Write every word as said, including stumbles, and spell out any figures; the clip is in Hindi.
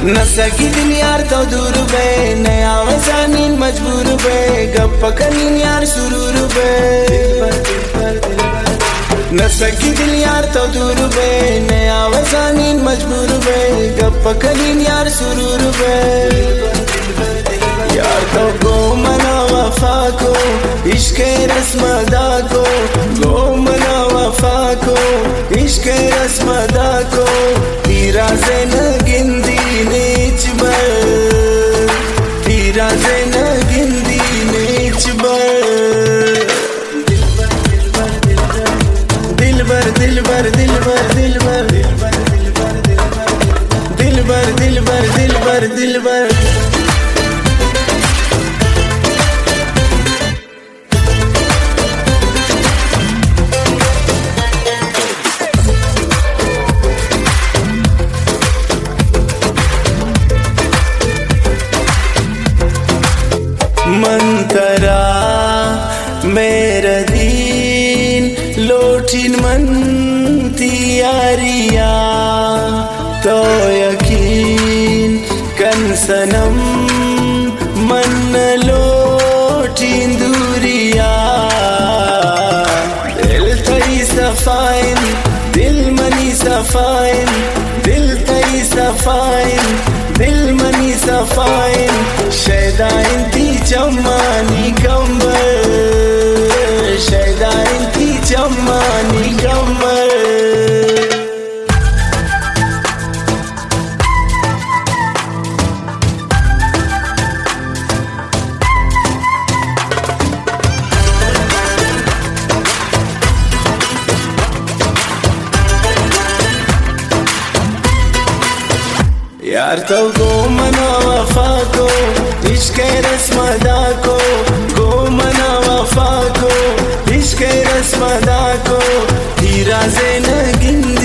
न सकी दिल यार तो दूर बे, नया वजानीन मजबूर बे, गप कनीन यार सुरूर बे। न सकी दिल यार तो दूर बे, नया वजानीन मजबूर बे, गप कनीन यार सुरूर बे। यार तो गो मना वफा को, इश्क रस्मदा को, गो मना वफा को, इश्क रस्मदा को, तीरा से न गिंदी नीच बर, तीरा से न गिंदी नीच बर। दिल बर दिल बर दिल बर दिल बर दिल बर दिल बर दिल बर दिल बर दिल बर। मन करा मेरा दीन लोटिन मन तियारिया, तो यकीन कन सनम मन लोटिन दूरिया। दिल तई सफाइन दिल मनी सफाइन, दिल तई सफाइन दिल मनी सफाइन, शैदा इंती चम्मानी कंबर, शैदा इंती चम्मानी कंबर। यार तो गो मना वफा को, इश्क रस्मदा को, गो मना वफा को, इश्क रस्मदा को, तीरा से न गिन